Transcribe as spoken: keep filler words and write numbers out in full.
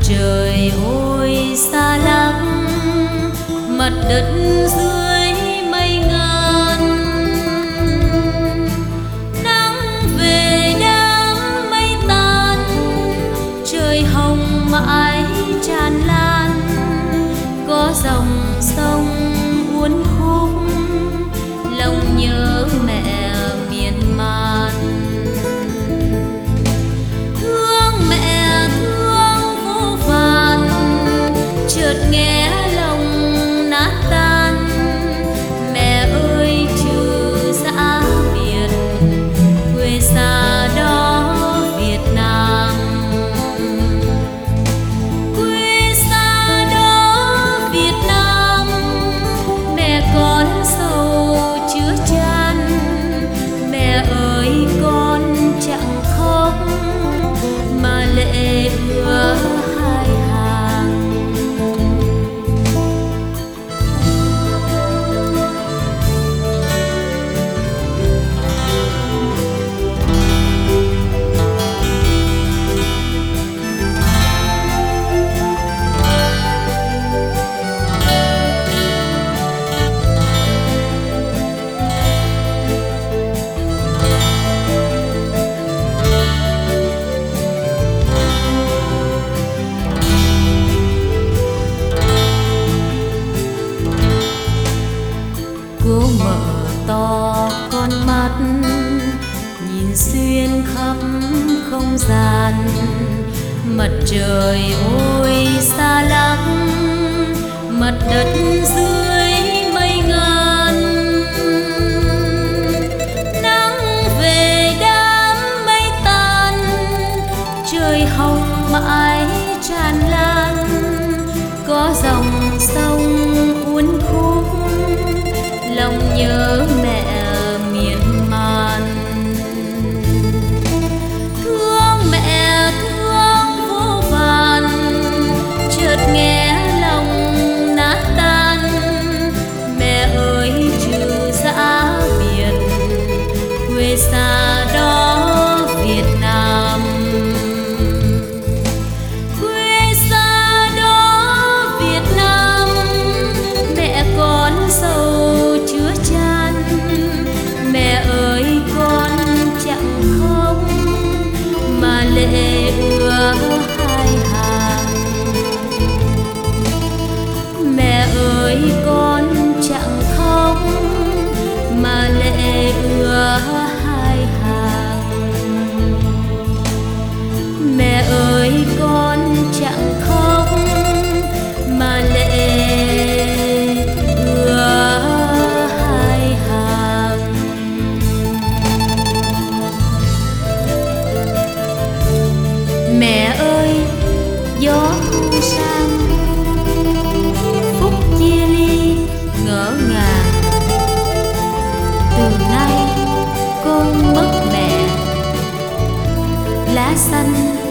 trời ôi xa lắm, mặt đất dưới mây ngàn. Nắng về đám mây tan, trời hồng mãi tràn lan. Có dòng sông uốn khúc, lòng nhớ mẹ miên man. Thương mẹ thương vô vàn, chợt nghe lòng nát tan. Mẹ ơi trừ giã biệt, quê xa đó Việt Nam. Quê xa đó Việt Nam, mẹ con sầu chứa chan. Mẹ ơi con chẳng khóc mà lệ ứa hai hàng. Cô mở to con mắt, nhìn xuyên khắp không gian. Mặt trời ôi xa lắm, mặt đất dưới mây ngàn. Nắng về đám mây tan, trời hồng mãi tràn lan. Có dòng sông uốn khúc, lòng nhớ mẹ miên man. Thương mẹ thương vô vàn, chợt nghe lòng nát tan. Mẹ ơi trừ giã biệt, quê xa đó Việt Nam. Quê xa đó Việt Nam, mẹ con sầu chứa chan. Mẹ ơi con chẳng khóc mà lệ ứa hai hàng. Mẹ ơi con chẳng khóc mà lệ ứa hai hàng. Mẹ ơi con chẳng khóc mà lệ ứa hai hàng. Mẹ ơi gió thu sang, phút chia ly ngỡ ngàng. Từ nay con mất mẹ, lá xanh